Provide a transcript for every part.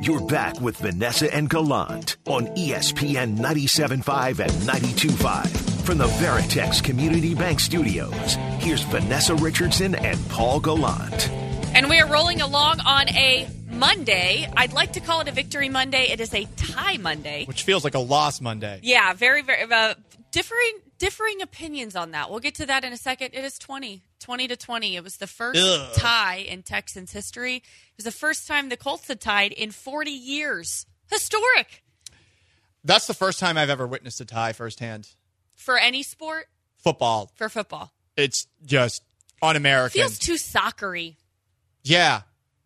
You're back with Vanessa and Gallant on ESPN 97.5 and 92.5. From the Veritex Community Bank Studios, here's Vanessa Richardson and Paul Gallant. And we are rolling along on a Monday. I'd like to call it a Victory Monday. It is a tie Monday. Which feels like a loss Monday. Yeah, very, very differing opinions on that. We'll get to that in a second. It is 20-20. It was the first tie in Texans history. It was the first time the Colts had tied in 40 years. Historic. That's the first time I've ever witnessed a tie firsthand. For any sport? Football. For football. It's just un-American. Feels too soccer-y. Yeah,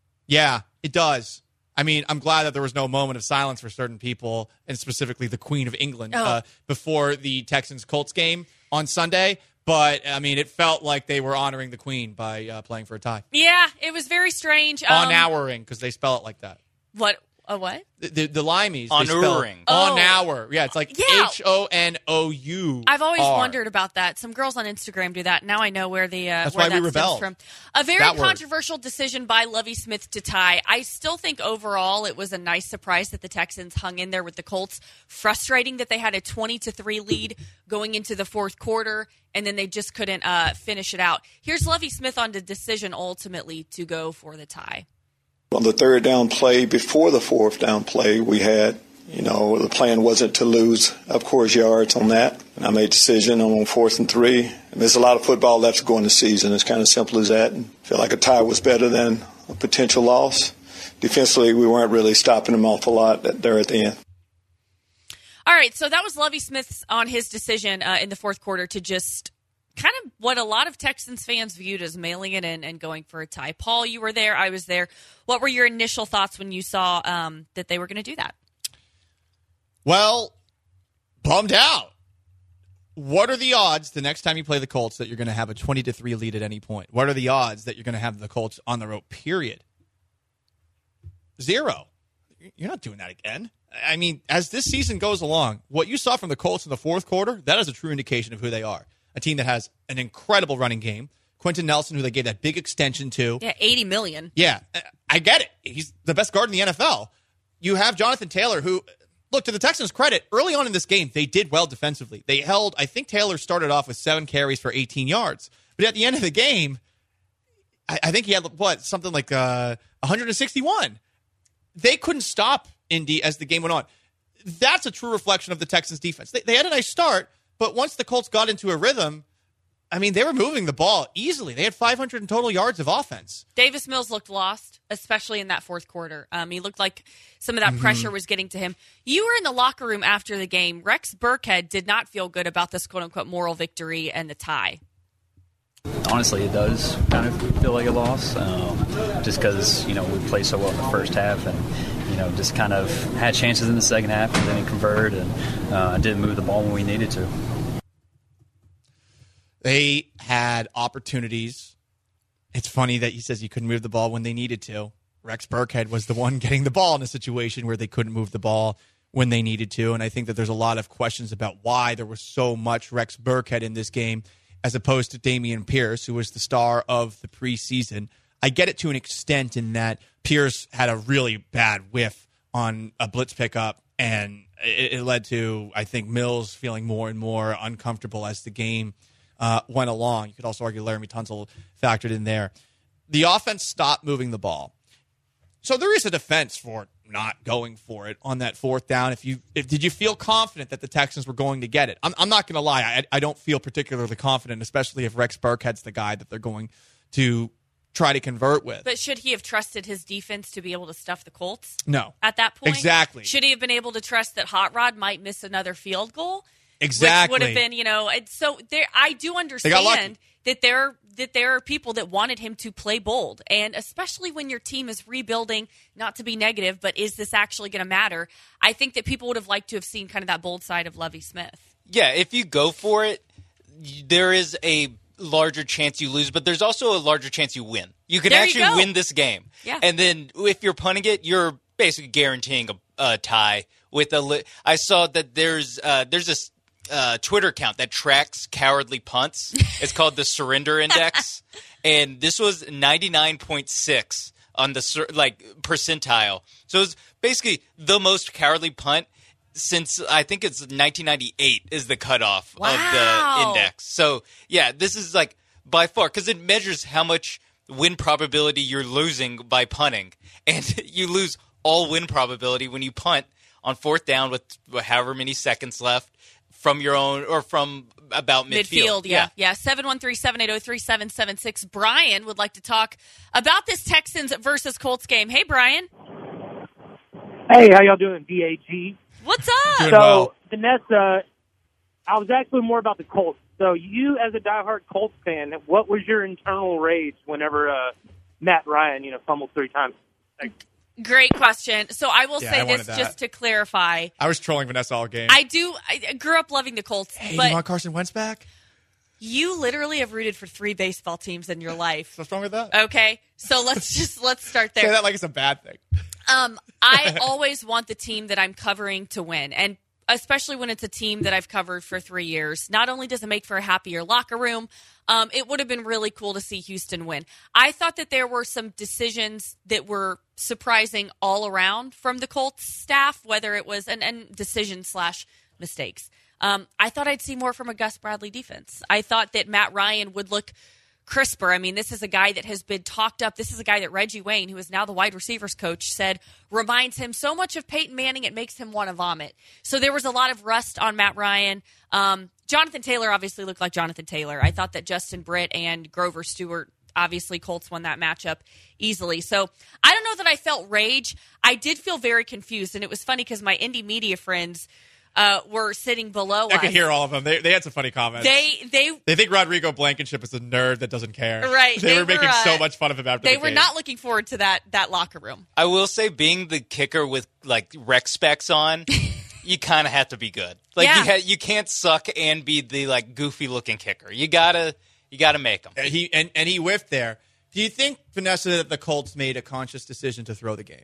it does. I mean, I'm glad that there was no moment of silence for certain people, and specifically the Queen of England, before the Texans-Colts game on Sunday. But, I mean, it felt like they were honoring the Queen by playing for a tie. Yeah, it was very strange. Honoring, because they spell it like that. What? A what? The Limeys. Honoring. Honour. Yeah, it's like H-O-N-O-U. I've always wondered about that. Some girls on Instagram do that. Now I know where That's where why that we stems rebelled. from. A very controversial decision by Lovie Smith to tie. I still think overall it was a nice surprise that the Texans hung in there with the Colts. Frustrating that they had a 20-3 lead going into the fourth quarter, and then they just couldn't finish it out. Here's Lovie Smith on the decision ultimately to go for the tie. On the third down play, before the fourth down play, we had, the plan wasn't to lose, of course, yards on that. And I made a decision on 4th and 3. And there's a lot of football left to go in the season. It's kind of simple as that. And I feel like a tie was better than a potential loss. Defensively, we weren't really stopping them off a lot there at the end. All right, so that was Lovie Smith on his decision in the fourth quarter to just kind of what a lot of Texans fans viewed as mailing it in and going for a tie. Paul, you were there. I was there. What were your initial thoughts when you saw that they were going to do that? Well, bummed out. What are the odds the next time you play the Colts that you're going to have a 20-3 lead at any point? What are the odds that you're going to have the Colts on the road, period? 0. You're not doing that again. I mean, as this season goes along, what you saw from the Colts in the fourth quarter, that is a true indication of who they are. A team that has an incredible running game. Quentin Nelson, who they gave that big extension to. Yeah, $80 million. Yeah, I get it. He's the best guard in the NFL. You have Jonathan Taylor, who, look, to the Texans' credit, early on in this game, they did well defensively. They held, I think Taylor started off with 7 carries for 18 yards. But at the end of the game, I think he had, something like 161. They couldn't stop Indy as the game went on. That's a true reflection of the Texans' defense. They had a nice start. But once the Colts got into a rhythm, I mean, they were moving the ball easily. They had 500 in total yards of offense. Davis Mills looked lost, especially in that fourth quarter. He looked like some of that pressure was getting to him. You were in the locker room after the game. Rex Burkhead did not feel good about this quote-unquote moral victory and the tie. Honestly, it does kind of feel like a loss, just because, we played so well in the first half and, just kind of had chances in the second half and didn't convert and didn't move the ball when we needed to. They had opportunities. It's funny that he says he couldn't move the ball when they needed to. Rex Burkhead was the one getting the ball in a situation where they couldn't move the ball when they needed to, and I think that there's a lot of questions about why there was so much Rex Burkhead in this game as opposed to Dameon Pierce, who was the star of the preseason. I get it to an extent in that Pierce had a really bad whiff on a blitz pickup, and it led to, I think, Mills feeling more and more uncomfortable as the game went along. You could also argue Laramie Tunsil factored in there. The offense stopped moving the ball. So there is a defense for not going for it on that fourth down. Did you feel confident that the Texans were going to get it? I'm not going to lie. I don't feel particularly confident, especially if Rex Burkhead's the guy that they're going to try to convert with. But should he have trusted his defense to be able to stuff the Colts? No. At that point? Exactly. Should he have been able to trust that Hot Rod might miss another field goal? Exactly. Which would have been, so there. I do understand that there are people that wanted him to play bold, and especially when your team is rebuilding, not to be negative, but is this actually going to matter? I think that people would have liked to have seen kind of that bold side of Lovie Smith. Yeah, if you go for it, there is a larger chance you lose, but there's also a larger chance you win. You can actually win this game. Yeah. And then if you're punting it, you're basically guaranteeing a tie. I saw that there's this Twitter account that tracks cowardly punts. It's called the Surrender Index, and this was 99.6 on the percentile. So it's basically the most cowardly punt since I think it's 1998 is the cutoff of the index. So yeah, this is like by far because it measures how much win probability you're losing by punting, and you lose all win probability when you punt on fourth down with however many seconds left from your own or from about midfield. Yeah. 713-780-3776. Brian would like to talk about this Texans versus Colts game. Hey, Brian. Hey, how y'all doing, VAG? What's up? Doing So, well. Vanessa, I was actually more about the Colts. So, you as a diehard Colts fan, what was your internal rage whenever Matt Ryan, fumbled 3 times? Great question. So I will Yeah, say I wanted this that. just to clarify. I was trolling Vanessa all game. I grew up loving the Colts, Hey, but you want Carson Wentz back? you literally have rooted for 3 baseball teams in your life. What's wrong with that? Okay, so let's start Say there. that like it's a bad thing. I always want the team that I'm covering to win, and especially when it's a team that I've covered for 3 years. Not only does it make for a happier locker room, it would have been really cool to see Houston win. I thought that there were some decisions that were surprising all around from the Colts staff, whether it was and decision/mistakes. I thought I'd see more from a Gus Bradley defense. I thought that Matt Ryan would look crisper. I mean, this is a guy that has been talked up. This is a guy that Reggie Wayne, who is now the wide receivers coach, said reminds him so much of Peyton Manning it makes him want to vomit. So there was a lot of rust on Matt Ryan. Jonathan Taylor obviously looked like Jonathan Taylor. I thought that Justin Britt and Grover Stewart, obviously Colts won that matchup easily. So I don't know that I felt rage. I did feel very confused, and it was funny because my indie media friends were sitting below us. I could hear all of them. They had some funny comments. They think Rodrigo Blankenship is a nerd that doesn't care. Right. They were making so much fun of him after They the were game. not looking forward to that locker room. I will say, being the kicker with like rec specs on, you kind of have to be good. Like Yeah. you can't suck and be the like goofy looking kicker. You gotta make them. He whiffed there. Do you think, Vanessa, that the Colts made a conscious decision to throw the game?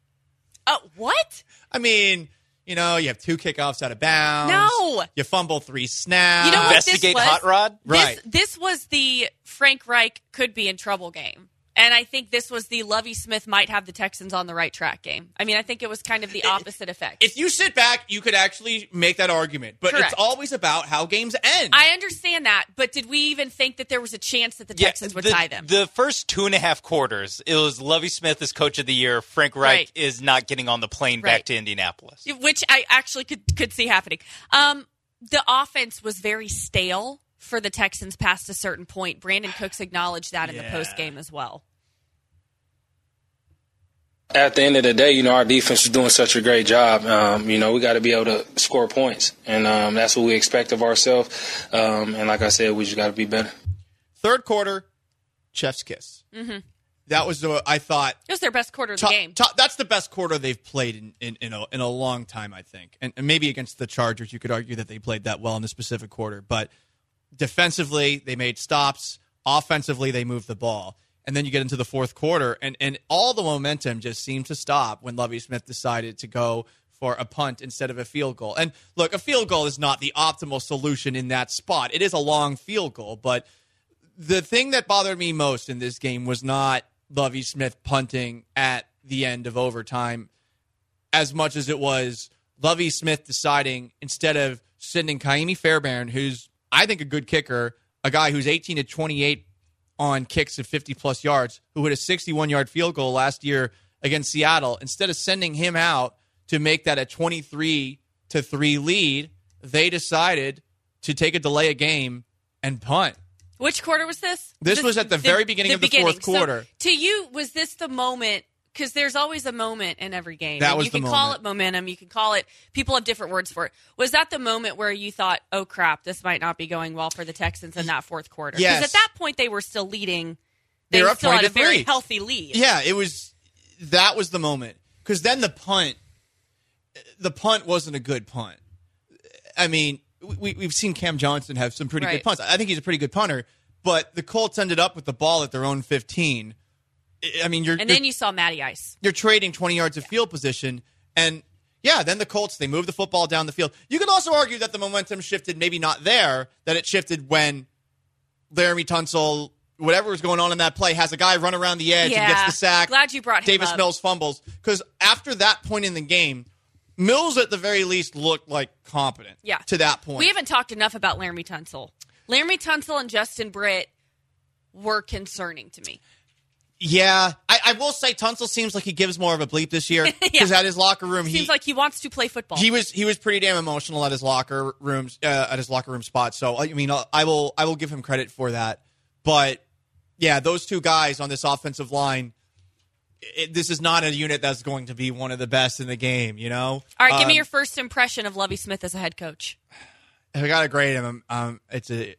What? I mean, you have 2 kickoffs out of bounds. No. You fumble 3 snaps. You know what this Investigate was? Hot Rod. Right. This was the Frank Reich could be in trouble game. And I think this was the Lovie Smith might have the Texans on the right track game. I mean, I think it was kind of the opposite effect. If you sit back, you could actually make that argument. But Correct. it's always about how games end. I understand that, but did we even think that there was a chance that the Texans would tie them? The first 2.5 quarters, it was Lovie Smith is coach of the year. Frank Reich Right. is not getting on the plane Right. back to Indianapolis. Which I actually could see happening. The offense was very stale for the Texans past a certain point. Brandon Cooks acknowledged that in the postgame as well. At the end of the day, our defense is doing such a great job. We got to be able to score points, and that's what we expect of ourselves. And like I said, we just got to be better. Third quarter, chef's kiss. Mm-hmm. That was, I thought, It was their best quarter of the game. That's the best quarter they've played in a long time, I think. And maybe against the Chargers, you could argue that they played that well in the specific quarter. But defensively, they made stops. Offensively, they moved the ball. And then you get into the fourth quarter, and all the momentum just seemed to stop when Lovie Smith decided to go for a punt instead of a field goal. And look, a field goal is not the optimal solution in that spot. It is a long field goal, but the thing that bothered me most in this game was not Lovie Smith punting at the end of overtime as much as it was Lovie Smith deciding, instead of sending Kaimi Fairbairn, who's, I think, a good kicker, a guy who's 18 to 28 on kicks of 50-plus yards, who hit a 61-yard field goal last year against Seattle, instead of sending him out to make that a 23-3 lead, they decided to take a delay of game and punt. Which quarter was this? This was at the very beginning of the fourth quarter. So, to you, was this the moment? Because there's always a moment in every game. That And was you the can call moment. it momentum. You can call it. People have different words for it. Was that the moment where you thought, "Oh crap, this might not be going well for the Texans in that fourth quarter"? Yes. Because at that point they were still leading. They were up still had a 20-3. very healthy lead. Yeah, that was the moment. Because then the punt wasn't a good punt. I mean, we've seen Cam Johnson have some pretty Right. good punts. I think he's a pretty good punter, but the Colts ended up with the ball at their own 15. I mean, And then you saw Matty Ice. you're trading 20 yards of field position, and then the Colts, they move the football down the field. You can also argue that the momentum shifted, maybe not there, that it shifted when Laramie Tunsil whatever was going on in that play, has a guy run around the edge and gets the sack. Glad you brought him Davis up. Mills fumbles. Because after that point in the game, Mills at the very least looked like competent to that point. We haven't talked enough about Laramie Tunsil. Laramie Tunsil and Justin Britt were concerning to me. Yeah, I will say Tunsil seems like he gives more of a bleep this year because at his locker room, seems like he wants to play football. He was pretty damn emotional at his locker room spot. So I mean, I will give him credit for that. But yeah, those two guys on this offensive line, this is not a unit that's going to be one of the best in the game. You know. All right, give me your first impression of Lovie Smith as a head coach. I gotta grade him. It's a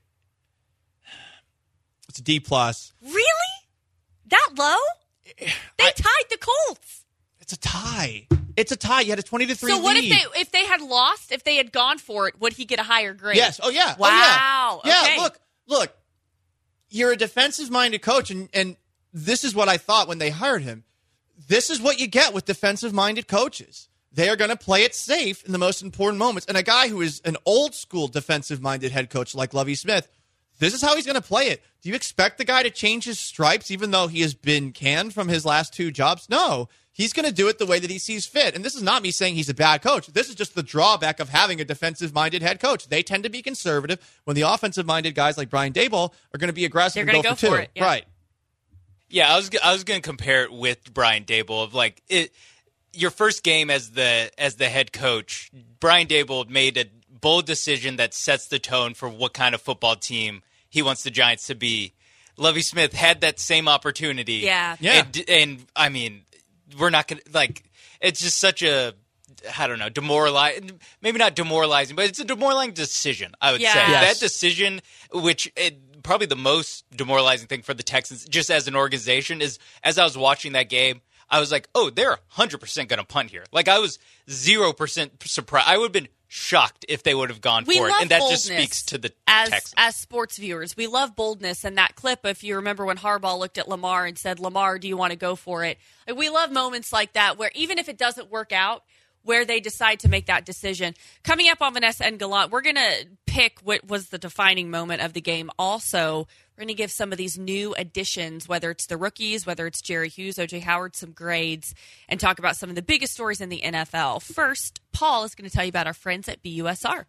D+. Really? That low? They tied the Colts. It's a tie. You had a 20-3 lead. So what if they had lost? If they had gone for it, would he get a higher grade? Yes. Oh yeah. Wow. Oh, yeah. Okay. Yeah. Look. You're a defensive-minded coach, and this is what I thought when they hired him. This is what you get with defensive-minded coaches. They are going to play it safe in the most important moments. And a guy who is an old-school defensive-minded head coach like Lovie Smith, this is how he's going to play it. Do you expect the guy to change his stripes even though he has been canned from his last two jobs? No. He's going to do it the way that he sees fit. And this is not me saying he's a bad coach. This is just the drawback of having a defensive-minded head coach. They tend to be conservative when the offensive-minded guys like Brian Daboll are going to be aggressive and go for two. It, yeah. Right. Yeah, I was going to compare it with Brian Daboll of like your first game as the head coach. Brian Daboll made a bold decision that sets the tone for what kind of football team he wants the Giants to be. Lovie Smith had that same opportunity. Yeah. And I mean, we're not going to, like, it's just such a, I don't know, maybe not demoralizing, but it's a demoralizing decision, I would say. Yes. That decision, which probably the most demoralizing thing for the Texans, just as an organization, is as I was watching that game, I was like, oh, they're 100% going to punt here. Like, I was 0% surprised. I would have been shocked if they would have gone for it. And that just speaks to the Texans. As sports viewers, we love boldness. And that clip, if you remember when Harbaugh looked at Lamar and said, Lamar, do you want to go for it? Like, we love moments like that where even if it doesn't work out, where they decide to make that decision. Coming up on Vanessa and Gallant, we're going to pick what was the defining moment of the game. Also, we're going to give some of these new additions, whether it's the rookies, whether it's Jerry Hughes, O.J. Howard, some grades, and talk about some of the biggest stories in the NFL. First, Paul is going to tell you about our friends at BUSR.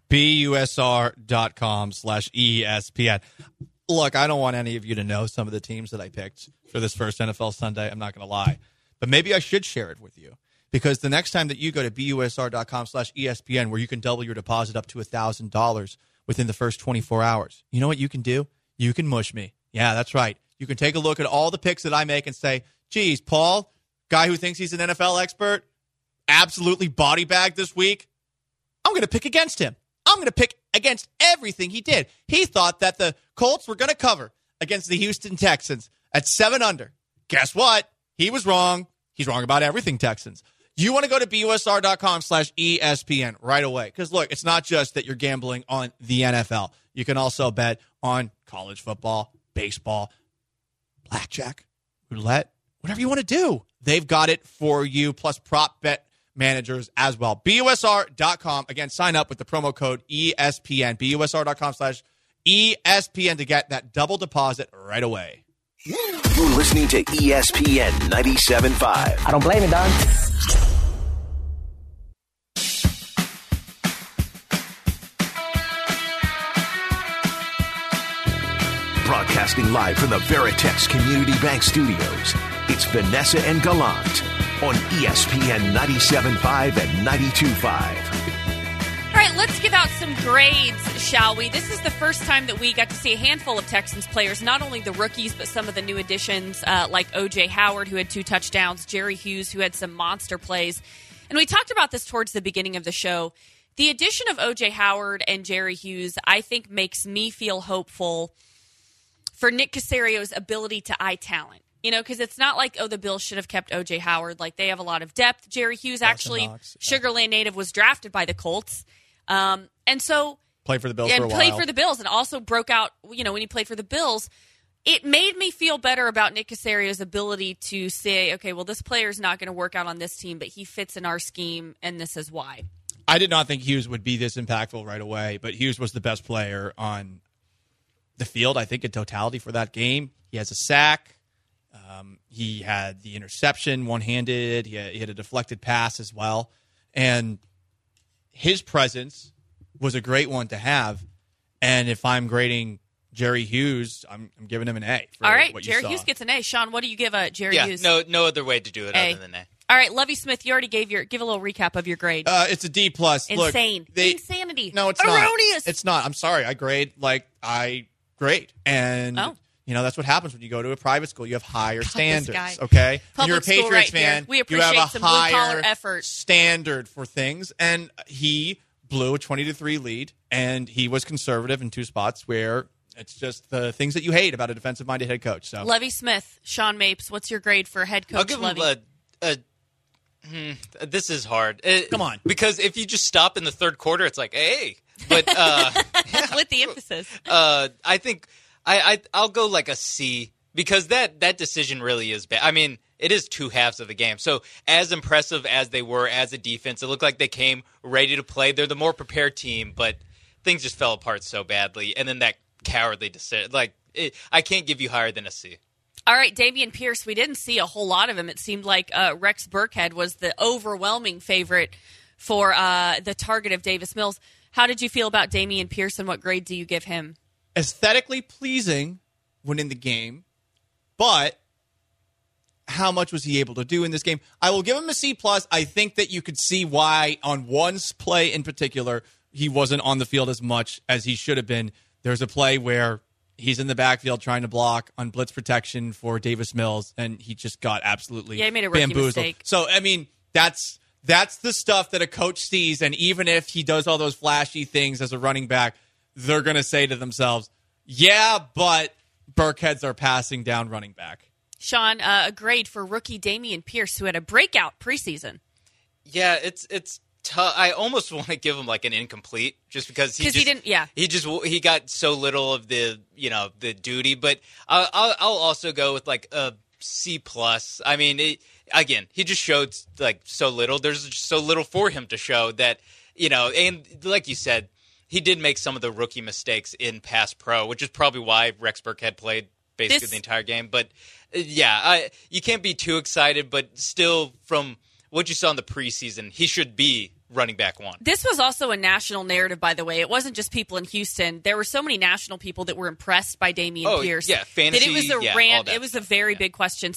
BUSR.com/ESPN. Look, I don't want any of you to know some of the teams that I picked for this first NFL Sunday. I'm not going to lie. But maybe I should share it with you. Because the next time that you go to BUSR.com/ESPN, where you can double your deposit up to $1,000 within the first 24 hours, you know what you can do? You can mush me. Yeah, that's right. You can take a look at all the picks that I make and say, geez, Paul, guy who thinks he's an NFL expert, absolutely body bagged this week. I'm going to pick against him. I'm going to pick against everything he did. He thought that the Colts were going to cover against the Houston Texans at 7 under. Guess what? He was wrong. He's wrong about everything Texans. You want to go to BUSR.com/ESPN right away. Because, look, it's not just that you're gambling on the NFL. You can also bet on college football, baseball, blackjack, roulette, whatever you want to do. They've got it for you, plus prop bet managers as well. BUSR.com. Again, sign up with the promo code ESPN. BUSR.com/ESPN to get that double deposit right away. You're listening to ESPN 97.5. I don't blame you, Don. Broadcasting live from the Veritex Community Bank Studios, it's Vanessa and Gallant on ESPN 97.5 and 92.5. All right, let's give out some grades, shall we? This is the first time that we got to see a handful of Texans players, not only the rookies, but some of the new additions like O.J. Howard, who had 2 touchdowns, Jerry Hughes, who had some monster plays. And we talked about this towards the beginning of the show. The addition of O.J. Howard and Jerry Hughes, I think, makes me feel hopeful for Nick Caserio's ability to eye talent. You know, because it's not like, oh, the Bills should have kept O.J. Howard. Like, they have a lot of depth. Jerry Hughes, actually, Sugar Land native, was drafted by the Colts. And so played for the Bills for a while. Played for the Bills and also broke out, you know, when he played for the Bills. It made me feel better about Nick Caserio's ability to say, okay, well, this player's not going to work out on this team, but he fits in our scheme, and this is why. I did not think Hughes would be this impactful right away, but Hughes was the best player on the field, I think, in totality for that game. He has a sack. He had the interception one-handed. He had a deflected pass as well. And his presence was a great one to have. And if I'm grading Jerry Hughes, I'm giving him an A. All right, what you Jerry saw. Hughes gets an A. Sean, what do you give Jerry Hughes? No other way to do it A. other than A. All right, Lovie Smith, you already give a little recap of your grade. It's a D+. Insane. Look, Insanity. No, it's Erroneous. not. It's not. I'm sorry. I grade like I grade. And, that's what happens when you go to a private school. You have higher standards, okay? When you're a Public school Patriots right here. fan, We you appreciate have a some blue-collar higher effort. standard for things. And he blew a 20-3 lead, and he was conservative in two spots where it's just the things that you hate about a defensive-minded head coach. So, Lovie Smith, Sean Mapes, what's your grade for head coach I'll give Lovie? him this is hard. Come on. Because if you just stop in the third quarter, it's like, hey. But With the emphasis. I think I'll go like a C because that decision really is bad. I mean, it is two halves of the game. So as impressive as they were as a defense, it looked like they came ready to play. They're the more prepared team, but things just fell apart so badly. And then that cowardly decision, I can't give you higher than a C. All right, Dameon Pierce, we didn't see a whole lot of him. It seemed like Rex Burkhead was the overwhelming favorite for the target of Davis Mills. How did you feel about Dameon Pierce, and what grade do you give him? Aesthetically pleasing when in the game, but how much was he able to do in this game? I will give him a C+. I think that you could see why on one play in particular he wasn't on the field as much as he should have been. There's a play where he's in the backfield trying to block on blitz protection for Davis Mills, and he just got absolutely he made a rookie bamboozled. mistake. So, I mean, that's the stuff that a coach sees, and even if he does all those flashy things as a running back, they're going to say to themselves, yeah, but Burkhead's our passing down running back. Sean, a grade for rookie Dameon Pierce, who had a breakout preseason. Yeah, it's tough. I almost want to give him like an incomplete, just because he didn't. Yeah, he got so little of the the duty. But I'll also go with like a C+. I mean, again, he just showed like so little. There's just so little for him to show that and like you said, he did make some of the rookie mistakes in pass pro, which is probably why Rex Burkhead played basically the entire game. But you can't be too excited. But still, from what you saw in the preseason, he should be running back one. This was also a national narrative, by the way. It wasn't just people in Houston. There were so many national people that were impressed by Dameon Pierce. Yeah, fantasy. That it was a rant. It was a very big question.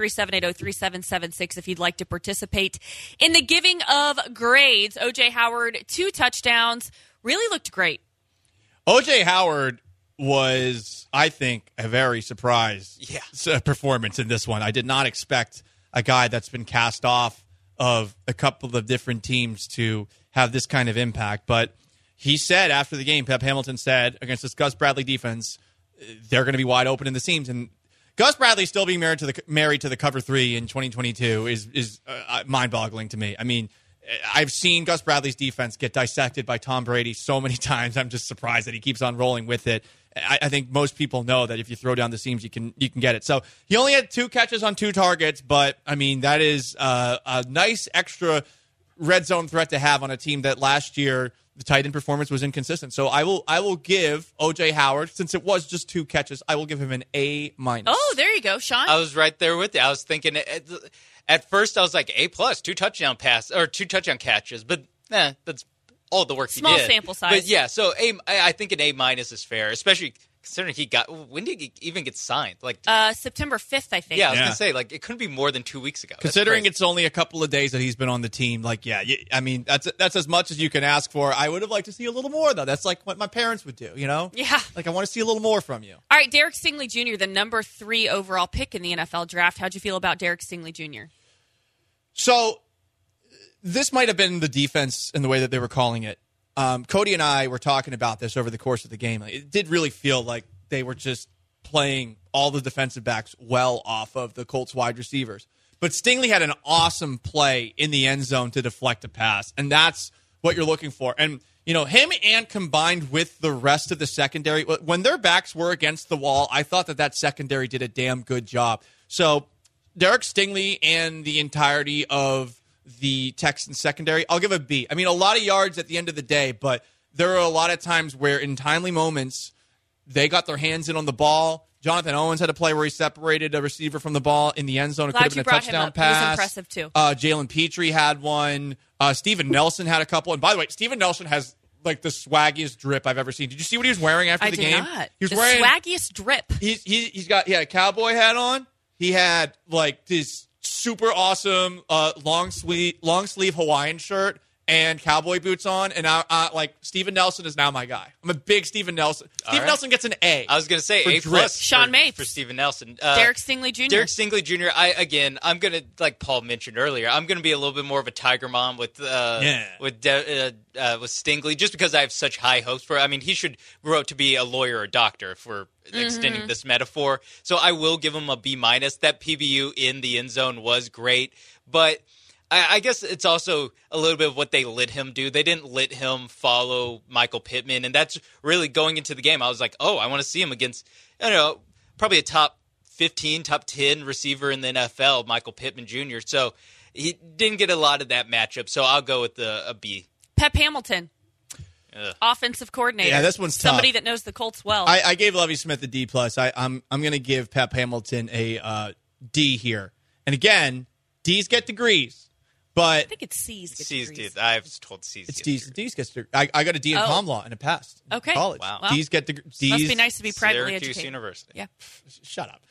713-780-3776 if you'd like to participate in the giving of grades. O.J. Howard, 2 touchdowns, really looked great. O.J. Howard was, I think, a very surprise performance in this one. I did not expect a guy that's been cast off of a couple of different teams to have this kind of impact. But he said after the game, Pep Hamilton said, against this Gus Bradley defense, they're going to be wide open in the seams. And Gus Bradley still being married to the cover 3 in 2022 is mind-boggling to me. I mean, I've seen Gus Bradley's defense get dissected by Tom Brady so many times. I'm just surprised that he keeps on rolling with it. I think most people know that if you throw down the seams, you can get it. So he only had 2 catches on 2 targets, but I mean that is a nice extra red zone threat to have on a team that last year the tight end performance was inconsistent. So I will give O.J. Howard, since it was just 2 catches, I will give him an A-. Oh, there you go, Sean. I was right there with you. I was thinking at first I was like A+, 2 touchdown catches, but that's all the work he did. Small sample size. But yeah, so I think an A- is fair, especially considering when did he even get signed? Like September 5th, I think. Yeah, I was gonna say, like, it couldn't be more than 2 weeks ago. Considering it's only a couple of days that he's been on the team, I mean that's as much as you can ask for. I would have liked to see a little more though. That's like what my parents would do, Yeah. Like I want to see a little more from you. All right, Derek Stingley Jr., the number 3 overall pick in the NFL draft. How'd you feel about Derek Stingley Jr.? So this might have been the defense in the way that they were calling it. Cody and I were talking about this over the course of the game. It did really feel like they were just playing all the defensive backs well off of the Colts wide receivers. But Stingley had an awesome play in the end zone to deflect a pass, and that's what you're looking for. And, him and combined with the rest of the secondary, when their backs were against the wall, I thought that secondary did a damn good job. So Derek Stingley and the entirety of the Texans secondary, I'll give a B. I mean, a lot of yards at the end of the day, but there are a lot of times where in timely moments, They got their hands in on the ball. Jonathan Owens had a play where he separated a receiver from the ball in the end zone. It could have been a touchdown pass. He was impressive, too. Jalen Petrie had one. Steven Nelson had a couple. And by the way, Steven Nelson has like the swaggiest drip I've ever seen. Did you see what he was wearing after the game? I did not. He was the wearing swaggiest drip. He had a cowboy hat on. He had like this super awesome long sleeve Hawaiian shirt and cowboy boots on, and like Steven Nelson is now my guy. I'm a big Steven Nelson. Steven Nelson gets an A. I was going to say A+ Sean Mapes for Steven Nelson. Derek Stingley Jr. Derek Stingley Jr. I'm going to, like Paul mentioned earlier, I'm going to be a little bit more of a Tiger Mom with Stingley, just because I have such high hopes for it. I mean, he should grow up to be a lawyer or a doctor, if we're extending this metaphor. So I will give him a B-. That PBU in the end zone was great, but I guess it's also a little bit of what they let him do. They didn't let him follow Michael Pittman, and that's really going into the game. I was like, I want to see him against, probably a top 15, top 10 receiver in the NFL, Michael Pittman Jr. So he didn't get a lot of that matchup, so I'll go with a B. Pep Hamilton, offensive coordinator. Yeah, this one's somebody tough. that knows the Colts well. I gave Lovie Smith a D+. I'm going to give Pep Hamilton a D here. And again, D's get degrees. But I think it's C's. D's. I was told C's. It's D's. D's gets degrees. I got a D in comm law and it passed. Okay. College. Wow. D's get degrees. Must be nice to be privately Syracuse educated. University. Yeah. Shut up.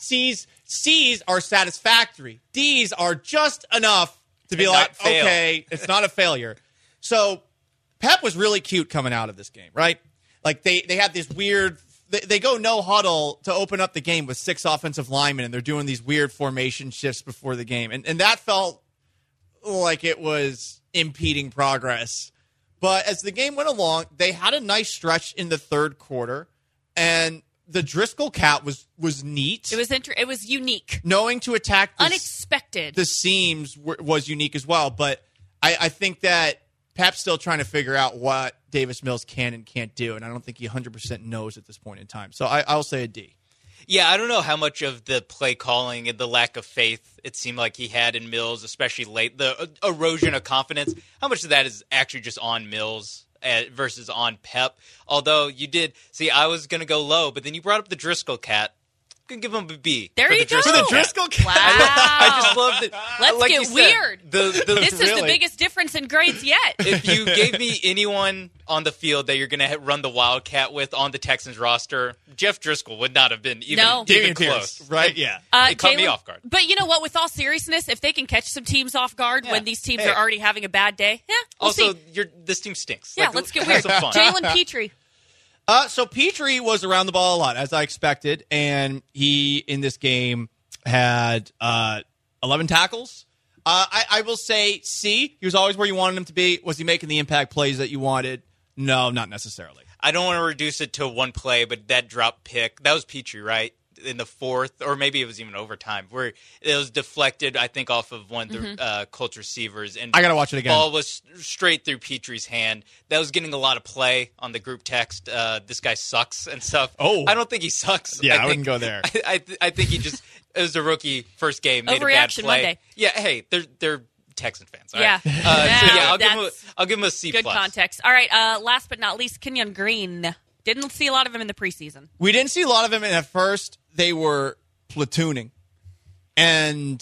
C's are satisfactory. D's are just enough to be like, okay, it's not a failure. So Pep was really cute coming out of this game, right? Like they have this weird. They go no huddle to open up the game with 6 offensive linemen, and they're doing these weird formation shifts before the game, and that felt like it was impeding progress. But as the game went along, they had a nice stretch in the third quarter, and the Driscoll cat was neat. It was unique. Knowing to attack unexpected. The seams was unique as well. But I think that Pep's still trying to figure out what Davis Mills can and can't do, and I don't think he 100% knows at this point in time. So I'll say a D. Yeah, I don't know how much of the play calling and the lack of faith it seemed like he had in Mills, especially late, the erosion of confidence, how much of that is actually just on Mills versus on Pep. Although you did, I was going to go low, but then you brought up the Driscoll cat. I'm going to give him a B. There you go. For the Driscoll cat. Wow. I just loved it. Let's like get weird. This is really the biggest difference in grades yet. If you gave me anyone on the field that you're going to run the Wildcat with on the Texans roster, Jeff Driscoll would not have been even close. Right? Yeah. It caught me off guard. But you know what? With all seriousness, if they can catch some teams off guard when these teams are already having a bad day, we'll see. This team stinks. Yeah, let's get have weird. some fun. Jalen Petrie. So Petrie was around the ball a lot, as I expected, and he, in this game, had 11 tackles. I will say C. He was always where you wanted him to be. Was he making the impact plays that you wanted? No, not necessarily. I don't want to reduce it to one play, but that drop pick, that was Petrie, right? In the fourth, or maybe it was even overtime, where it was deflected, I think, off of one of the Colts receivers. And I got to watch it again. The ball was straight through Petrie's hand. That was getting a lot of play on the group text. This guy sucks and stuff. Oh. I don't think he sucks. Yeah, I wouldn't go there. I think he just, it was a rookie first game, made a bad play. Monday. Yeah, hey, they're Texan fans. All right? I'll give him a C+. Good context. All right, last but not least, Kenyon Green. Didn't see a lot of him in the preseason. We didn't see a lot of him, and at first they were platooning. And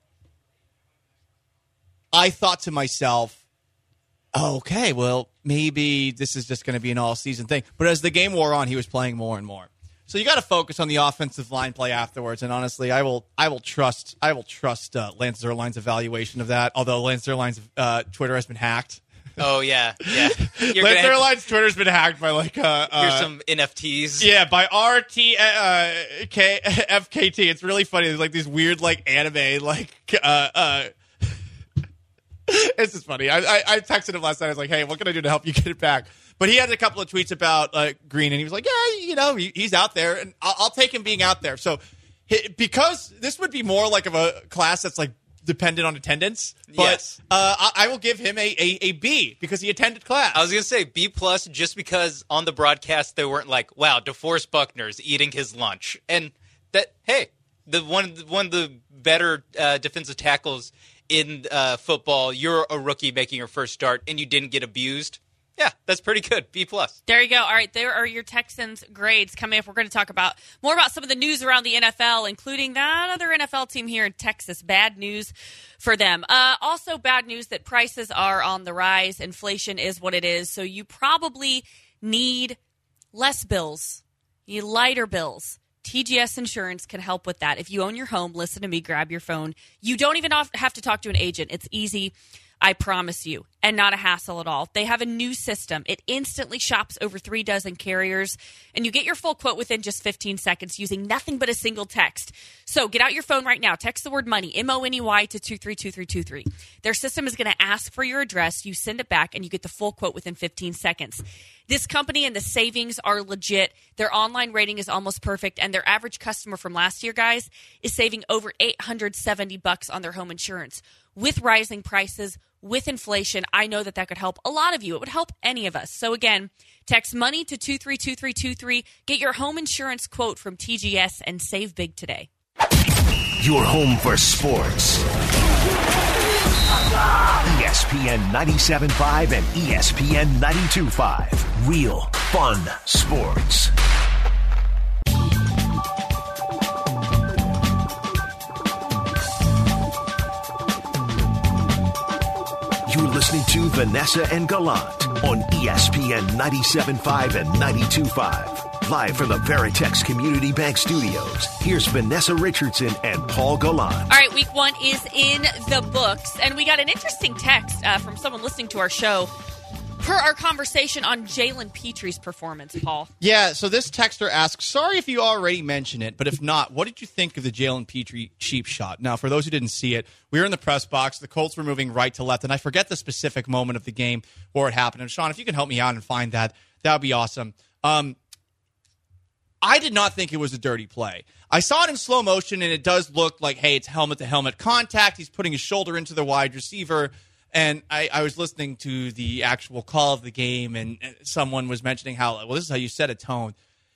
I thought to myself, okay, well, maybe this is just going to be an all-season thing. But as the game wore on, he was playing more and more. So you got to focus on the offensive line play afterwards. And honestly, I will trust Lance Zierlein's evaluation of that. Although Lance Zierlein's Twitter has been hacked. Oh yeah. Lance Zierlein's Twitter's been hacked by here's some NFTs. Yeah, by FKT. It's really funny. There's like these weird anime It's just funny. I texted him last night. I was like, hey, what can I do to help you get it back? But he had a couple of tweets about Green, and he was like, yeah, he's out there, and I'll take him being out there. So because this would be more like of a class that's dependent on attendance. But yes. I will give him a B because he attended class. I was going to say B+ just because on the broadcast they weren't like, wow, DeForest Buckner's eating his lunch. And that, hey, one of the better defensive tackles in football, you're a rookie making your first start and you didn't get abused. Yeah, that's pretty good. B+. There you go. All right, there are your Texans grades. Coming up, we're going to talk about more about some of the news around the NFL, including that other NFL team here in Texas. Bad news for them. Also, bad news that prices are on the rise. Inflation is what it is. So you probably need less bills. You need lighter bills. TGS Insurance can help with that. If you own your home, listen to me, grab your phone. You don't even have to talk to an agent. It's easy, I promise you, and not a hassle at all. They have a new system. It instantly shops over 3 dozen carriers, and you get your full quote within just 15 seconds using nothing but a single text. So get out your phone right now. Text the word money, MONEY, to 232323. Their system is going to ask for your address. You send it back, and you get the full quote within 15 seconds. This company and the savings are legit. Their online rating is almost perfect, and their average customer from last year, guys, is saving over $870 on their home insurance. With rising prices, with inflation, I know that could help a lot of you. It would help any of us. So again, text money to 232323. Get your home insurance quote from TGS and save big today. Your home for sports. ESPN 97.5 and ESPN 92.5. Real fun sports. You're listening to Vanessa and Gallant on ESPN 97.5 and 92.5. Live from the Veritex Community Bank Studios, here's Vanessa Richardson and Paul Gallant. All right, week 1 is in the books, and we got an interesting text from someone listening to our show per our conversation on Jalen Petre's performance, Paul. Yeah, so this texter asks, sorry if you already mentioned it, but if not, what did you think of the Jalen Petre cheap shot? Now, for those who didn't see it, we were in the press box. The Colts were moving right to left, and I forget the specific moment of the game where it happened. And Sean, if you can help me out and find that, that would be awesome. I did not think it was a dirty play. I saw it in slow motion, and it does look like, hey, it's helmet-to-helmet contact. He's putting his shoulder into the wide receiver. And I was listening to the actual call of the game, and someone was mentioning how, well, this is how you set a tone.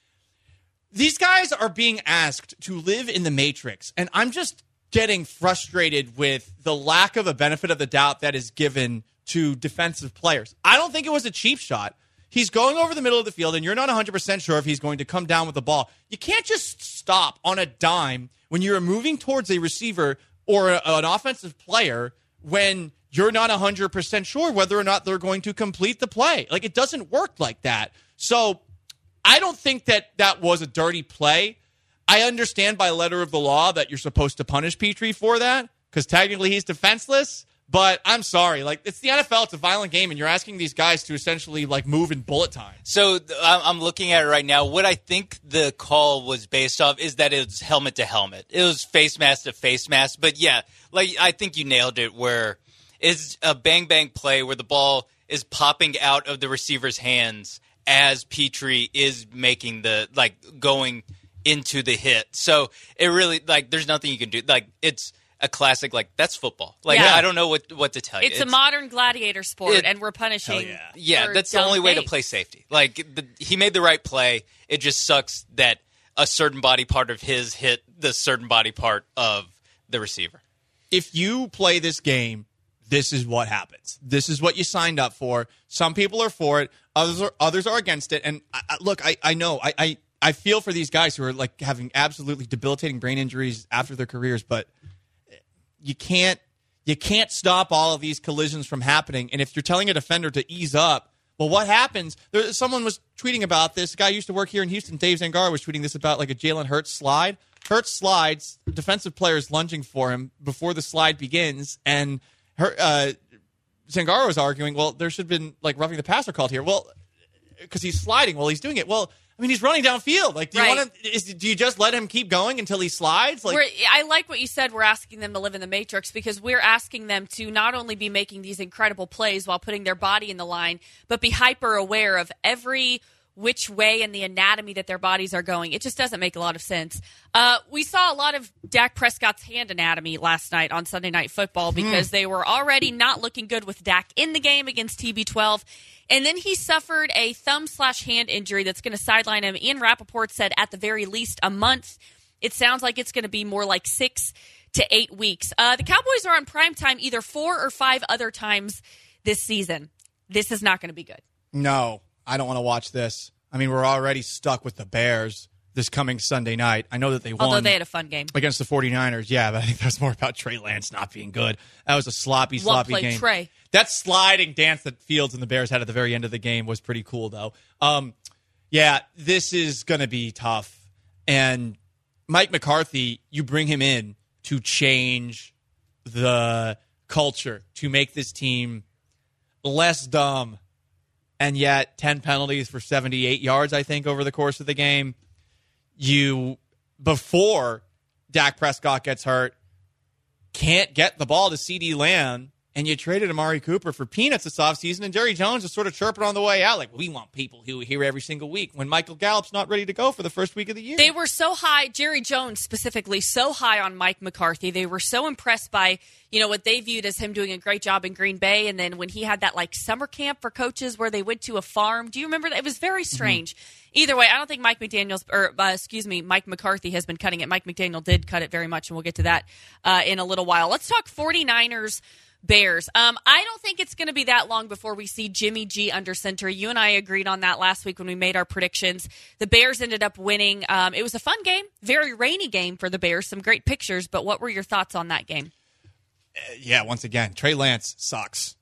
These guys are being asked to live in the Matrix, and I'm just getting frustrated with the lack of a benefit of the doubt that is given to defensive players. I don't think it was a cheap shot. He's going over the middle of the field, and you're not 100% sure if he's going to come down with the ball. You can't just stop on a dime when you're moving towards a receiver or an offensive player when you're not 100% sure whether or not they're going to complete the play. Like, it doesn't work like that. So I don't think that was a dirty play. I understand by letter of the law that you're supposed to punish Petre for that because technically he's defenseless. But I'm sorry, like, it's the NFL. It's a violent game, and you're asking these guys to essentially, like, move in bullet time. So I'm looking at it right now. What I think the call was based off is that it was helmet to helmet. It was face mask to face mask. But, yeah, like, I think you nailed it where it's a bang-bang play where the ball is popping out of the receiver's hands as Petre is making the, like, going into the hit. So it really, like, there's nothing you can do. Like, it's a classic, like, that's football. Like, yeah. I don't know what to tell you. It's a modern gladiator sport, and we're punishing. Yeah, that's the only way to play safety. Like, he made the right play. It just sucks that a certain body part of his hit the certain body part of the receiver. If you play this game, this is what happens. This is what you signed up for. Some people are for it. Others are against it. And look, I know. I feel for these guys who are, like, having absolutely debilitating brain injuries after their careers, but you can't stop all of these collisions from happening. And if you're telling a defender to ease up, well, what happens? Someone was tweeting about this. A guy used to work here in Houston, Dave Zangara, was tweeting this about, like, a Jalen Hurts slide. Hurts slides, defensive players lunging for him before the slide begins, and Zangara was arguing, well, there should have been, like, roughing the passer called here. Well, because he's sliding while he's doing it. Well, I mean, he's running downfield. Like, do you just let him keep going until he slides? Like, I like what you said. We're asking them to live in the Matrix because we're asking them to not only be making these incredible plays while putting their body in the line, but be hyper aware of every which way in the anatomy that their bodies are going. It just doesn't make a lot of sense. We saw a lot of Dak Prescott's hand anatomy last night on Sunday Night Football because they were already not looking good with Dak in the game against TB12. And then he suffered a thumb/hand injury that's going to sideline him. Ian Rappaport said at the very least a month. It sounds like it's going to be more like 6 to 8 weeks. The Cowboys are on primetime either 4 or 5 other times this season. This is not going to be good. No, I don't want to watch this. I mean, we're already stuck with the Bears this coming Sunday night. I know that they won. Although they had a fun game. Against the 49ers, yeah, but I think that's more about Trey Lance not being good. That was a sloppy game. Trey. That sliding dance that Fields and the Bears had at the very end of the game was pretty cool, though. Yeah, this is going to be tough. And Mike McCarthy, you bring him in to change the culture, to make this team less dumb. And yet 10 penalties for 78 yards, I think, over the course of the game. Before Dak Prescott gets hurt, can't get the ball to CeeDee Lamb, and you traded Amari Cooper for peanuts this offseason, and Jerry Jones is sort of chirping on the way out, like, we want people who are here every single week, when Michael Gallup's not ready to go for the first week of the year. They were so high, Jerry Jones specifically, so high on Mike McCarthy. They were so impressed by, what they viewed as him doing a great job in Green Bay, and then when he had that, summer camp for coaches where they went to a farm. Do you remember that? It was very strange. Mm-hmm. Either way, I don't think Mike McCarthy has been cutting it. Mike McDaniel did cut it very much, and we'll get to that in a little while. Let's talk 49ers Bears. I don't think it's going to be that long before we see Jimmy G under center. You and I agreed on that last week when we made our predictions. The Bears ended up winning. It was a fun game, very rainy game for the Bears. Some great pictures, but what were your thoughts on that game? Yeah, once again, Trey Lance sucks.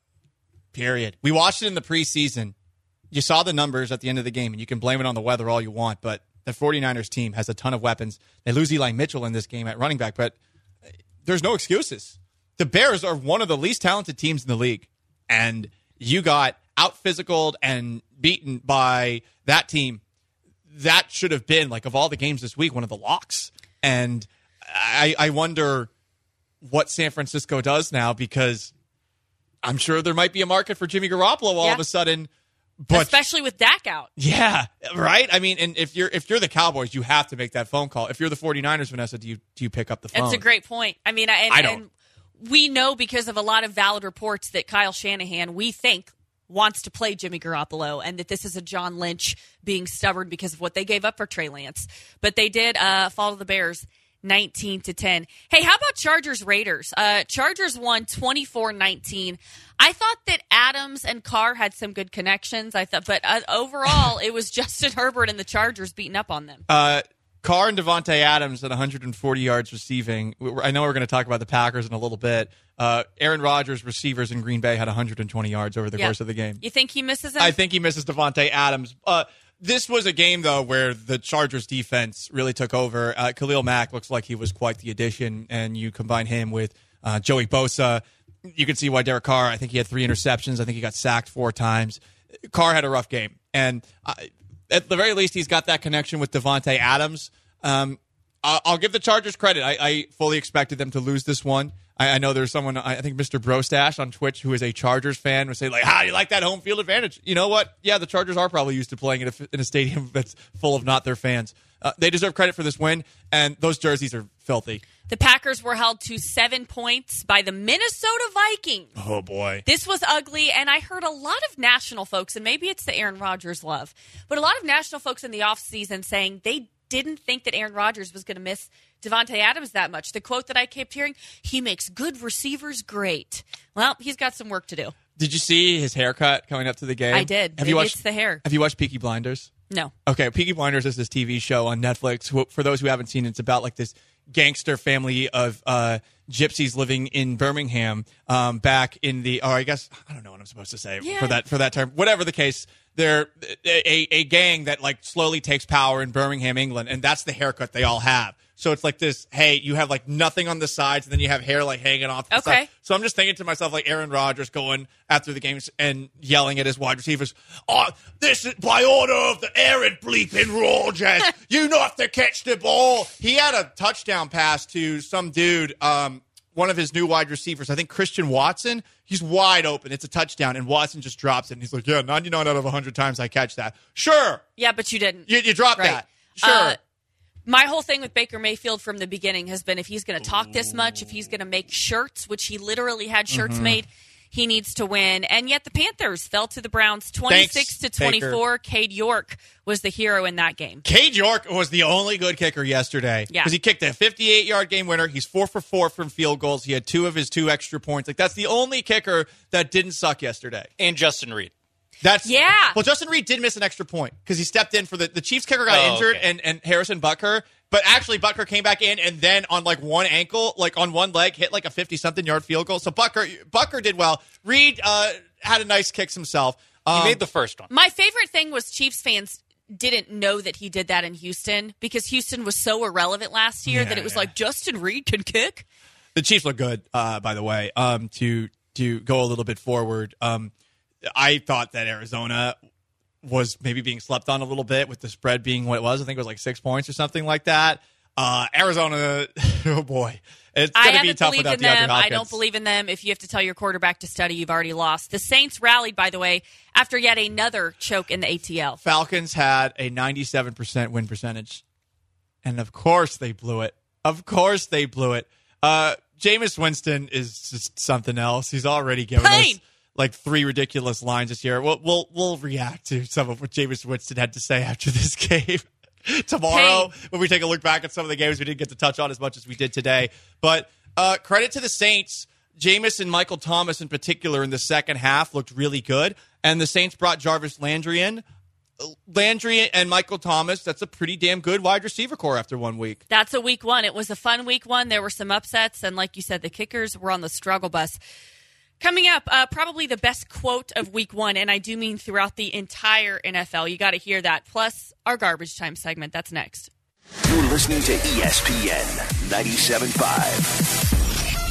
Period. We watched it in the preseason. You saw the numbers at the end of the game, and you can blame it on the weather all you want, but the 49ers team has a ton of weapons. They lose Eli Mitchell in this game at running back, but there's no excuses. The Bears are one of the least talented teams in the league, and you got out-physicaled and beaten by that team. That should have been, of all the games this week, one of the locks. And I wonder what San Francisco does now, because I'm sure there might be a market for Jimmy Garoppolo all of a sudden. But, especially with Dak out. Yeah, right? I mean, and if you're the Cowboys, you have to make that phone call. If you're the 49ers, Vanessa, do you pick up the phone? That's a great point. I mean, I don't. And we know because of a lot of valid reports that Kyle Shanahan, we think, wants to play Jimmy Garoppolo, and that this is a John Lynch being stubborn because of what they gave up for Trey Lance. But they did fall to the Bears 19-10. Hey, how about Chargers-Raiders? Chargers won 24-19. I thought that Adams and Carr had some good connections. But overall, it was Justin Herbert and the Chargers beating up on them. Carr and Devontae Adams at 140 yards receiving. I know we're going to talk about the Packers in a little bit. Aaron Rodgers, receivers in Green Bay, had 120 yards over the course of the game. You think he misses him? I think he misses Devontae Adams. This was a game, though, where the Chargers defense really took over. Khalil Mack looks like he was quite the addition, and you combine him with Joey Bosa. You can see why Derek Carr, I think he had 3 interceptions. I think he got sacked 4 times. Carr had a rough game. And at the very least, he's got that connection with Devontae Adams. I'll give the Chargers credit. I fully expected them to lose this one. I know there's someone, I think Mr. Brostash on Twitch, who is a Chargers fan, would say, how do you like that home field advantage? You know what? Yeah, the Chargers are probably used to playing in a stadium that's full of not their fans. They deserve credit for this win, and those jerseys are filthy. The Packers were held to 7 points by the Minnesota Vikings. Oh, boy. This was ugly, and I heard a lot of national folks, and maybe it's the Aaron Rodgers love, but a lot of national folks in the offseason saying they didn't think that Aaron Rodgers was going to miss Devontae Adams that much. The quote that I kept hearing, he makes good receivers great. Well, he's got some work to do. Did you see his haircut coming up to the game? I did. It's the hair. Have you watched Peaky Blinders? No. Okay, Peaky Blinders is this TV show on Netflix. For those who haven't seen it, it's about this gangster family of gypsies living in Birmingham back in the, I don't know what I'm supposed to say for that term. Whatever the case, they're a gang that slowly takes power in Birmingham, England, and that's the haircut they all have. So it's this, hey, you have nothing on the sides, and then you have hair hanging off the side. So I'm just thinking to myself, Aaron Rodgers going after the games and yelling at his wide receivers, this is by order of the Aaron bleeping Rodgers. You know have to catch the ball. He had a touchdown pass to some dude, one of his new wide receivers, I think Christian Watson. He's wide open. It's a touchdown, and Watson just drops it. And he's 99 out of 100 times I catch that. Sure. Yeah, but you didn't. You dropped that. Sure. My whole thing with Baker Mayfield from the beginning has been if he's going to talk this much, if he's going to make shirts, which he literally had shirts made, he needs to win. And yet the Panthers fell to the Browns 26-24. Cade York was the hero in that game. Cade York was the only good kicker yesterday. Yeah. Because he kicked a 58-yard game winner. He's 4 for 4 from field goals. He had 2 of his 2 extra points. That's the only kicker that didn't suck yesterday. And Justin Reed. Well, Justin Reed did miss an extra point because he stepped in for the Chiefs kicker got injured and Harrison Butker. But actually, Butker came back in and then on like one ankle, like on one leg, hit like a 50-something yard field goal. So Butker did well. Reed had a nice kicks himself. He made the first one. My favorite thing was Chiefs fans didn't know that he did that in Houston because Houston was so irrelevant last year that it was like, Justin Reed can kick. The Chiefs look good, by the way. To go a little bit forward, I thought that Arizona was maybe being slept on a little bit with the spread being what it was. I think it was like 6 points or something like that. Arizona, oh boy. It's going to be tough without DeAndre Hopkins. I don't believe in them. If you have to tell your quarterback to study, you've already lost. The Saints rallied, by the way, after yet another choke in the ATL. Falcons had a 97% win percentage. And of course they blew it. Jameis Winston is just something else. He's already given us like 3 ridiculous lines this year. We'll react to some of what Jameis Winston had to say after this game tomorrow when we take a look back at some of the games we didn't get to touch on as much as we did today. But credit to the Saints. Jameis and Michael Thomas in particular in the second half looked really good. And the Saints brought Jarvis Landry in. Landry and Michael Thomas, that's a pretty damn good wide receiver core after 1 week. That's a week 1. It was a fun week 1. There were some upsets, and like you said, the kickers were on the struggle bus. Coming up, probably the best quote of week 1, and I do mean throughout the entire NFL. You got to hear that. Plus, our garbage time segment. That's next. You're listening to ESPN 97.5.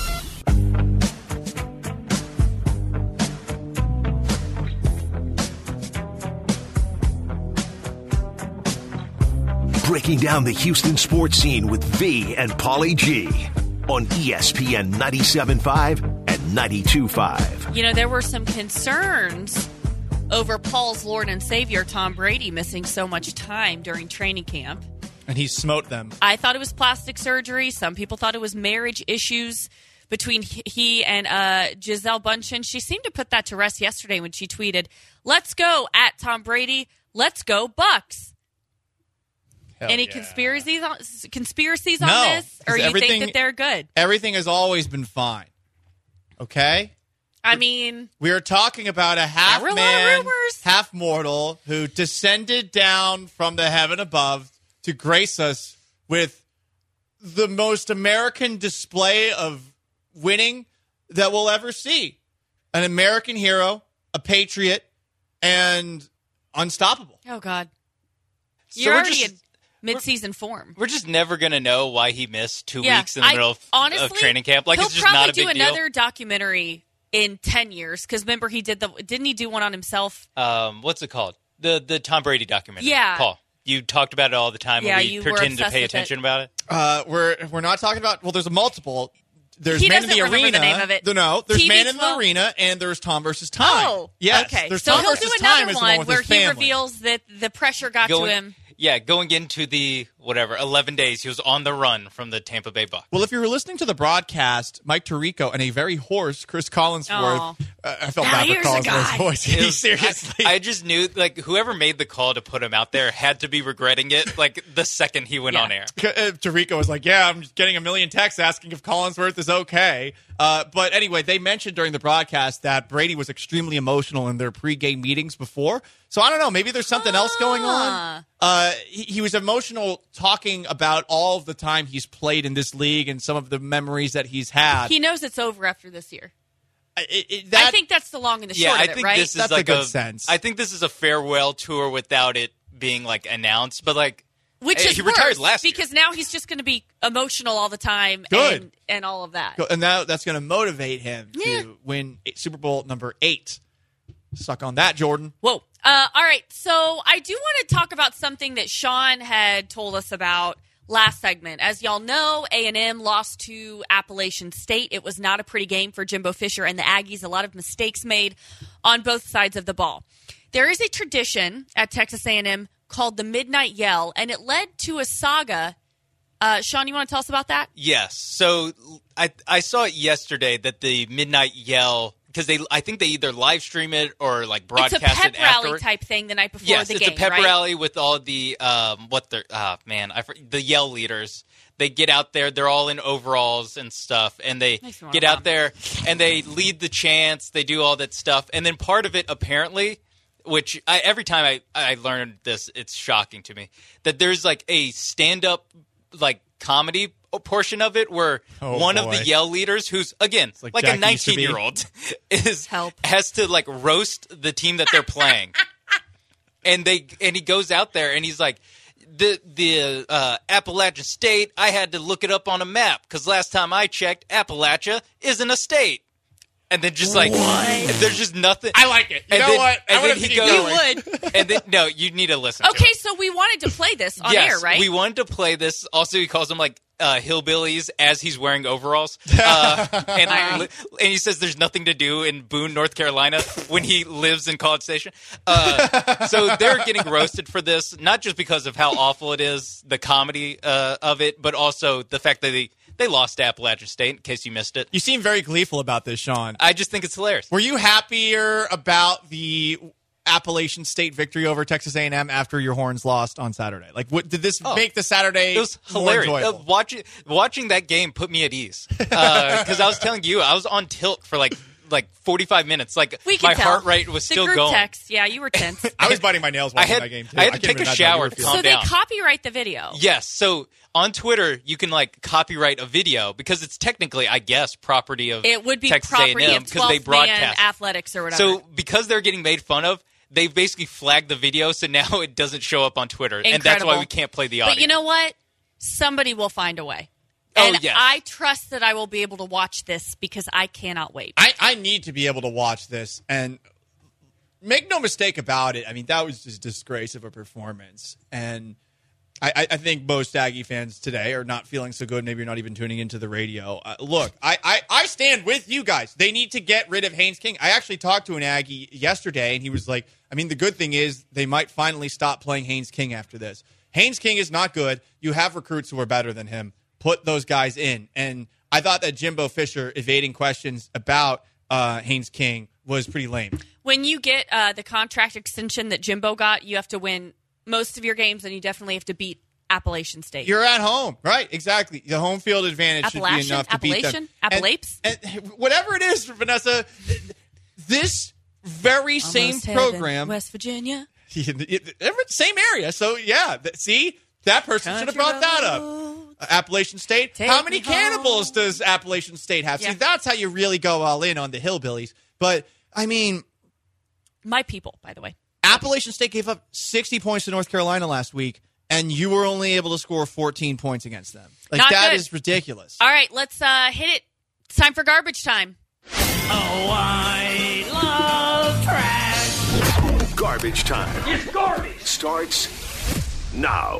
Breaking down the Houston sports scene with V and Paulie G on ESPN 97.5 and 92.5. You know, there were some concerns over Paul's Lord and Savior, Tom Brady, missing so much time during training camp. And he smote them. I thought it was plastic surgery. Some people thought it was marriage issues between he and Gisele Bündchen. She seemed to put that to rest yesterday when she tweeted, "Let's go at Tom Brady. Let's go Bucks." Any conspiracies on this? Or you think that they're good? Everything has always been fine. Okay? I mean, we are talking about a half man, half mortal who descended down from the heaven above to grace us with the most American display of winning that we'll ever see. An American hero, a patriot, and unstoppable. Oh, God. So You're already in mid-season form. We're just never going to know why he missed 2 weeks in the middle of training camp. Like, it's just not a big deal. He'll probably do another documentary in 10 years because remember didn't he do one on himself? What's it called? The Tom Brady documentary. Yeah. Paul, you talked about it all the time and we pretend to pay attention about it. We're not talking about, well, there's a multiple. There's he Man in the Arena. The name of it. No, there's Man in the Arena and there's Tom versus Time. Oh, yes. Okay. There's so Tom he'll versus do another Time one with where his he family. reveals that the pressure got to him. Yeah, going into the, 11 days, he was on the run from the Tampa Bay Bucs. Well, if you were listening to the broadcast, Mike Tirico and a very hoarse Chris Collinsworth, I felt bad for Collinsworth's voice. Seriously. I just knew, whoever made the call to put him out there had to be regretting it, the second he went on air. Tirico was like, I'm just getting a million texts asking if Collinsworth is okay. But anyway, they mentioned during the broadcast that Brady was extremely emotional in their pregame meetings before. So I don't know. Maybe there's something else going on. He was emotional talking about all of the time he's played in this league and some of the memories that he's had. He knows it's over after this year. I think that's the long and the short of it, right? This is that's a good sense. I think this is a farewell tour without it being announced, but which is he retired last year. Because now he's just going to be emotional all the time and all of that. And that's going to motivate him to win Super Bowl number 8. Suck on that, Jordan. Whoa. All right. So I do want to talk about something that Sean had told us about last segment. As y'all know, A&M lost to Appalachian State. It was not a pretty game for Jimbo Fisher and the Aggies. A lot of mistakes made on both sides of the ball. There is a tradition at Texas A&M called the Midnight Yell, and it led to a saga. Sean, you want to tell us about that? Yes. So I saw it yesterday that the Midnight Yell, because I think they either live stream it or broadcast it afterward. It's a pep rally type thing the night before the game, Yes, it's a pep right? rally with all the the Yell leaders. They get out there, they're all in overalls and stuff, and they get out there and they lead the chants, they do all that stuff, and then part of it apparently which every time I learn this, it's shocking to me, that there's like a stand-up like comedy portion of it where one of the Yell leaders, who's again like a 19-year-old, has to like roast the team that they're playing, and he goes out there and he's like, the Appalachian State, I had to look it up on a map because last time I checked, Appalachia isn't a state. And then just like, there's just nothing. I like it. You know what? And then he goes, you would. And then, no, you need to listen Okay, to it. so we wanted to play this on Yes, air, right? we wanted to play this. Also, he calls them like hillbillies as he's wearing overalls. And he says there's nothing to do in Boone, North Carolina when he lives in College Station. So they're getting roasted for this, not just because of how awful it is, the comedy of it, but also the fact that they lost to Appalachian State, in case you missed it. You seem very gleeful about this, Sean. I just think it's hilarious. Were you happier about the Appalachian State victory over Texas A&M after your Horns lost on Saturday? Like, what did this make the Saturday? It was more hilarious. enjoyable? Watching that game put me at ease because I was telling you I was on tilt for like 45 minutes. Like my heart rate was still group going. Text, yeah, you were tense. I was biting my nails watching that game too. I had to take a shower to calm so down. they copyright the video. Yes. So on Twitter, you can like copyright a video because it's technically, I guess, property of it would be Texas property A&M of 'cause they 12th broadcast Man Athletics or whatever. So because they're getting made fun of, they basically flagged the video, so now it doesn't show up on Twitter, Incredible. and that's why we can't play the audio. But you know what? Somebody will find a way. Oh, And yes. I trust that I will be able to watch this because I cannot wait. I need to be able to watch this, and make no mistake about it. I mean, that was just a disgrace of a performance, and I think most Aggie fans today are not feeling so good. Maybe you're not even tuning into the radio. Look, I stand with you guys. They need to get rid of Haynes King. I actually talked to an Aggie yesterday, and he was like, I mean, the good thing is they might finally stop playing Haynes King after this. Haynes King is not good. You have recruits who are better than him. Put those guys in. And I thought that Jimbo Fisher evading questions about Haynes King was pretty lame. When you get the contract extension that Jimbo got, you have to win most of your games, and you definitely have to beat Appalachian State. You're at home, right? Exactly. The home field advantage should be enough to beat them. Appalapes? And whatever it is, Vanessa, this very same program, West Virginia, same area. So yeah, see, that person should have brought that up. Appalachian State. How many cannibals does Appalachian State have? Yeah. See, that's how you really go all in on the hillbillies. But I mean, my people, by the way. Appalachian State gave up 60 points to North Carolina last week, and you were only able to score 14 points against them. Like, Not that good. is ridiculous. All right, let's hit it. It's time for garbage time. Oh, I love trash. Garbage time. It's garbage. Starts now.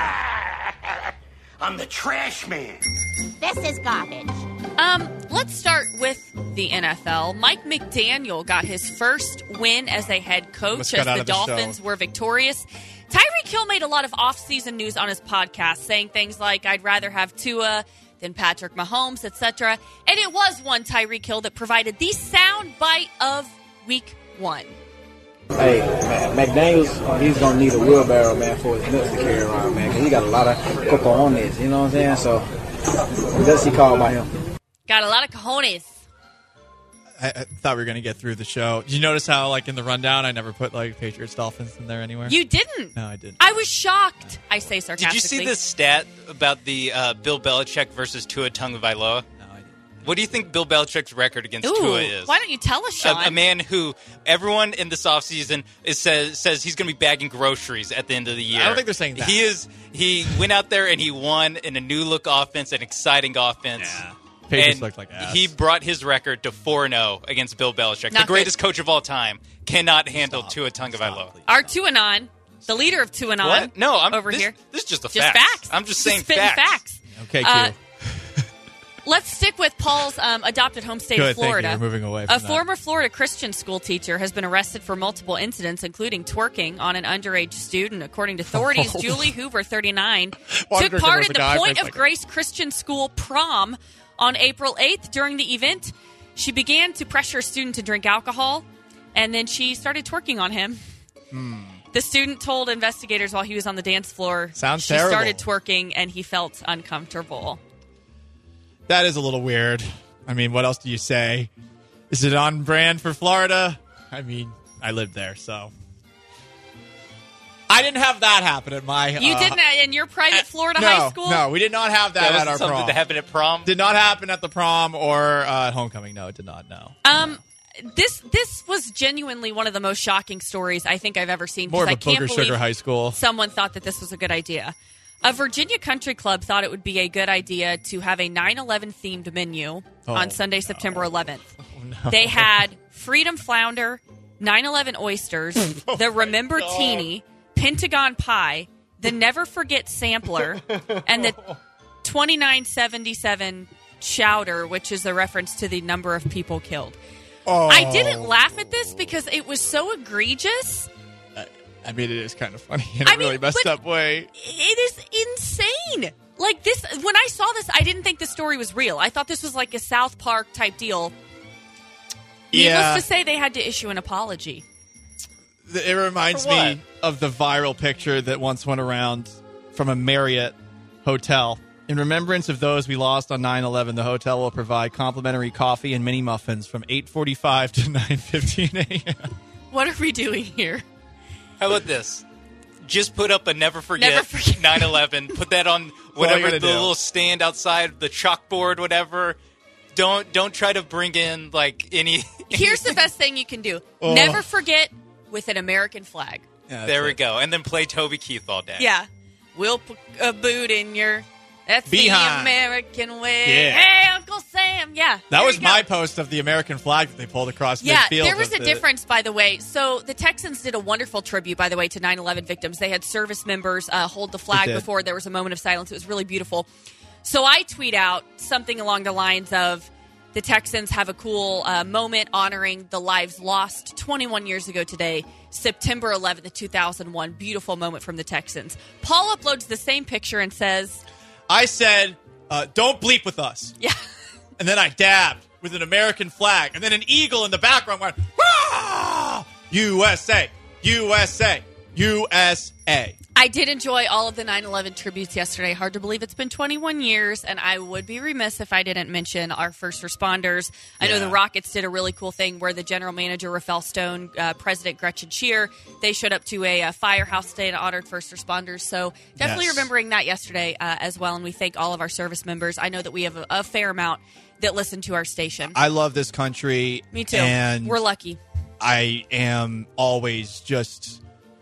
I'm the trash man. This is garbage. Let's start with the NFL. Mike McDaniel got his first win as a head coach as the Dolphins were victorious. Tyreek Hill made a lot of offseason news on his podcast, saying things like, I'd rather have Tua than Patrick Mahomes, etc. And it was one Tyreek Hill that provided the sound bite of week 1. Hey, man, McDaniels, he's going to need a wheelbarrow, man, for his nuts to carry around, man, because he got a lot of cojones, you know what I'm saying? So, that's what he called by him. Got a lot of cojones. I thought we were going to get through the show. Did you notice how, like, in the rundown, I never put, like, Patriots Dolphins in there anywhere? You didn't? No, I didn't. I was shocked, I say sarcastically. Did you see this stat about the Bill Belichick versus Tua Tagovailoa? No, I didn't. What do you think Bill Belichick's record against Tua is? Why don't you tell us, Sean? A man who everyone in this offseason says he's going to be bagging groceries at the end of the year. I don't think they're saying that. He went out there and he won in a new look offense, an exciting offense. Yeah. Patriots and looked like ass. He brought his record to 4-0 against Bill Belichick, Not the greatest coach of all time. Cannot handle Tua Tagovailoa. Our Tuanon, the leader of Tuanon. What? No, I'm over here. This is just a Just fact. facts. I'm just saying spitting facts. Okay, Q. Let's stick with Paul's adopted home state Good, of Florida. thank you. We're moving away from A that. former Florida Christian school teacher has been arrested for multiple incidents, including twerking on an underage student. According to authorities, Julie Hoover, 39, Wondered took if part it was in a the guy for a Point of second. Grace Christian School prom on April 8th. During the event, she began to pressure a student to drink alcohol, and then she started twerking on him. The student told investigators while he was on the dance floor Sounds she terrible. started twerking, and he felt uncomfortable. That is a little weird. I mean, what else do you say? Is it on brand for Florida? I mean, I lived there, so I didn't have that happen at my. You didn't in your private Florida high school? No, we did not have that at our something prom. that happened at prom? Did not happen at the prom or at homecoming. No, it did not. No. This was genuinely one of the most shocking stories I think I've ever seen. More of a I can't booger believe sugar high school. Someone thought that this was a good idea. A Virginia country club thought it would be a good idea to have a 9/11 themed menu on Sunday, September 11th. No. They had Freedom Flounder, 9/11 oysters, the Remember Teeny, Pentagon Pie, the Never Forget Sampler, and the 2977 Chowder, which is a reference to the number of people killed. I didn't laugh at this because it was so egregious. I mean, it is kind of funny in a really messed up way. It is insane. Like this, when I saw this, I didn't think the story was real. I thought this was like a South Park type deal. Needless to say, they had to issue an apology. It reminds me of the viral picture that once went around from a Marriott hotel. In remembrance of those we lost on 9/11, the hotel will provide complimentary coffee and mini muffins from 8:45 to 9:15 a.m. What are we doing here? How about this? Just put up a Never Forget 9/11. Put that on whatever the little stand outside, the chalkboard, whatever. Don't try to bring in like any. Here's the best thing you can do: Never forget with an American flag. Yeah, there we go, and then play Toby Keith all day. Yeah, we'll put a boot in your. That's behind. The American way. Yeah. Hey, Uncle Sam. Yeah. That was my post of the American flag that they pulled across midfield. Yeah, there was a difference, by the way. So the Texans did a wonderful tribute, by the way, to 9/11 victims. They had service members hold the flag before there was a moment of silence. It was really beautiful. So I tweet out something along the lines of, the Texans have a cool moment honoring the lives lost 21 years ago today, September 11th, 2001. Beautiful moment from the Texans. Paul uploads the same picture and says... I said, don't bleep with us. Yeah. And then I dabbed with an American flag. And then an eagle in the background went, ah! USA, USA, USA. I did enjoy all of the 9/11 tributes yesterday. Hard to believe it's been 21 years, and I would be remiss if I didn't mention our first responders. I know the Rockets did a really cool thing where the general manager, Rafael Stone, President Gretchen Shear, they showed up to a firehouse today and honored first responders. So definitely remembering that yesterday as well, and we thank all of our service members. I know that we have a fair amount that listen to our station. I love this country. Me too. And we're lucky. I am always just...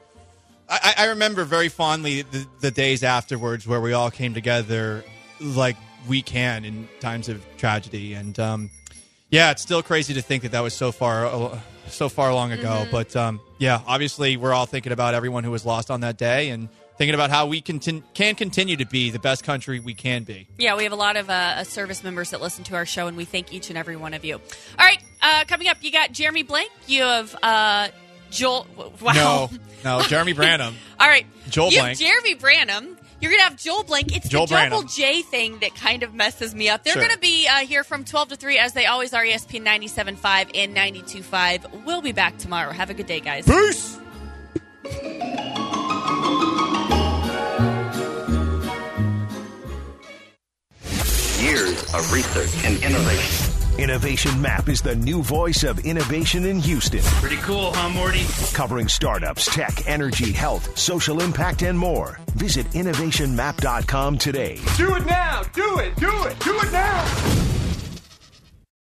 I remember very fondly the days afterwards where we all came together like we can in times of tragedy. And, it's still crazy to think that was so far long ago. Mm-hmm. But, obviously we're all thinking about everyone who was lost on that day and thinking about how we can continue to be the best country we can be. Yeah, we have a lot of service members that listen to our show, and we thank each and every one of you. All right, coming up, you got Jeremy Blank. You have... Joel. Wow. No, Jeremy Branham. All right. Joel you Blank. Have Jeremy Branham. You're going to have Joel Blank. It's Joel the Double Branham. J thing that kind of messes me up. They're going to be here from 12 to 3, as they always are, ESPN 97.5 and 92.5. We'll be back tomorrow. Have a good day, guys. Peace! Years of research and innovation. Innovation Map is the new voice of innovation in Houston. Pretty cool, huh, Morty? Covering startups, tech, energy, health, social impact, and more. Visit innovationmap.com today. Do it now! Do it! Do it! Do it now!